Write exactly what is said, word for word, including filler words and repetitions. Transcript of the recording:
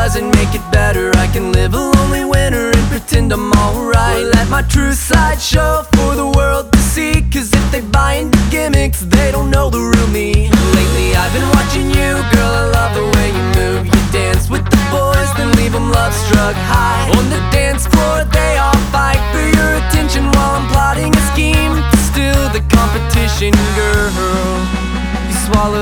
doesn't make it better. I can live a lonely winter and pretend I'm alright. Let my true side show for the world to see, cause if they buy into gimmicks, they don't know the real me. Lately I've been watching you, girl, I love the way you move. You dance with the boys, then leave them love struck high. On the dance floor they all fight for your attention, while I'm plotting a scheme to steal the competition, girl. You swallow